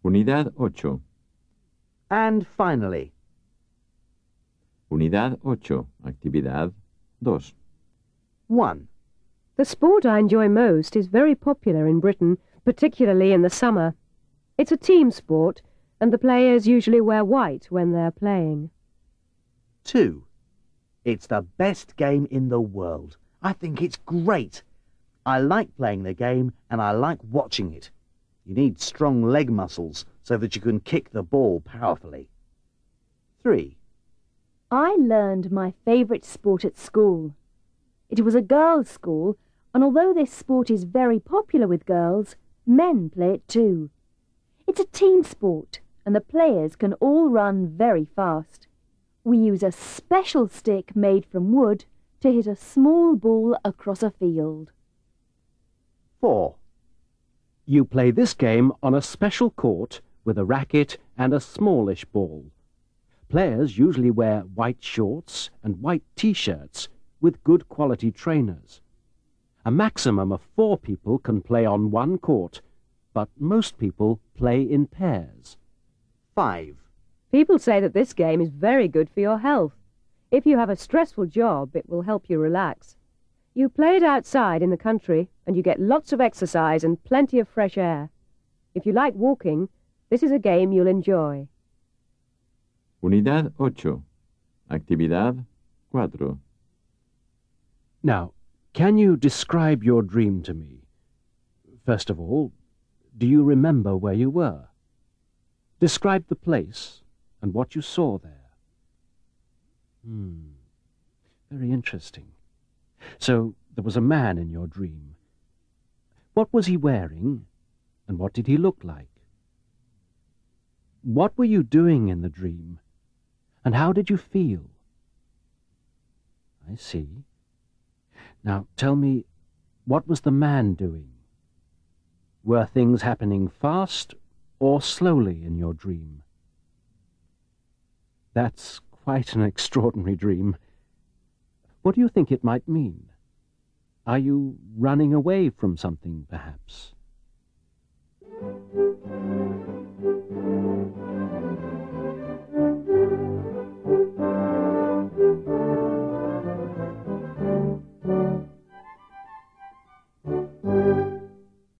Unidad 8. And finally, Unidad 8. Actividad 2. 1. The sport I enjoy most is very popular in Britain, particularly in the summer. It's a team sport, and the players usually wear white when they're playing. 2. It's the best game in the world. I think it's great. I like playing the game and I like watching it. You need strong leg muscles so that you can kick the ball powerfully. 3. I learned my favourite sport at school. It was a girls' school, and although this sport is very popular with girls, men play it too. It's a team sport, and the players can all run very fast. We use a special stick made from wood to hit a small ball across a field. 4. You play this game on a special court with a racket and a smallish ball. Players usually wear white shorts and white t-shirts with good quality trainers. A maximum of 4 people can play on one court, but most people play in pairs. 5. People say that this game is very good for your health. If you have a stressful job, it will help you relax. You play it outside in the country, and you get lots of exercise and plenty of fresh air. If you like walking, this is a game you'll enjoy. Unidad 8. Actividad 4. Now, can you describe your dream to me? First of all, do you remember where you were? Describe the place and what you saw there. Very interesting. So, there was a man in your dream. What was he wearing, and what did he look like? What were you doing in the dream, and how did you feel? I see. Now, tell me, what was the man doing? Were things happening fast or slowly in your dream? That's quite an extraordinary dream. What do you think it might mean? Are you running away from something, perhaps?